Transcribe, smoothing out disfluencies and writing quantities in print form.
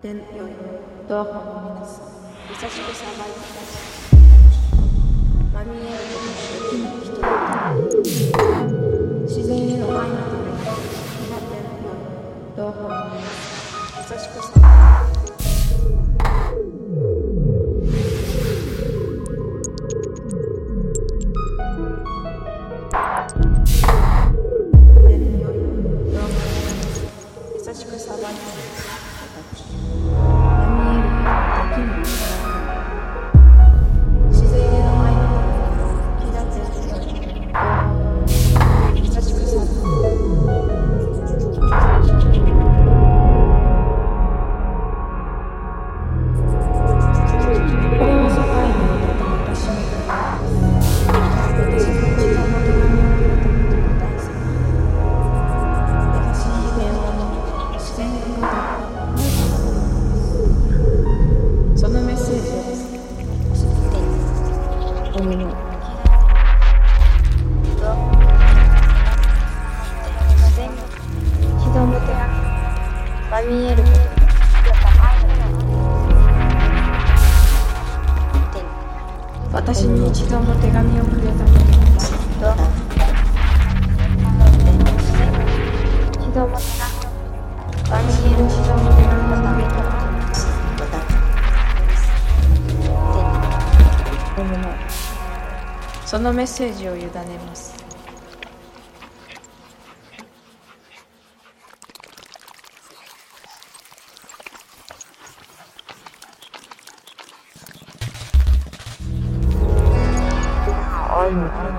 天よいドアホの皆さん、優しくさばいてください。まみえることのできない人々、自然への愛のために、皆天よいドアホの皆さん、優しくさばいてください。優しくさばいて私まみえることのできない自然への愛のために気立てるよう優しくさばいてこれは世界に渡った私の手紙です。私の一番の手紙をくれたことが大好き。優しい悲鳴を飲み自然のことそのメッセージを知っておみの一度も手がまみえること私に一度も手紙をくれたことが一度も手紙まみえる一度も手紙をくれたことそのメッセージを委ねます。 愛の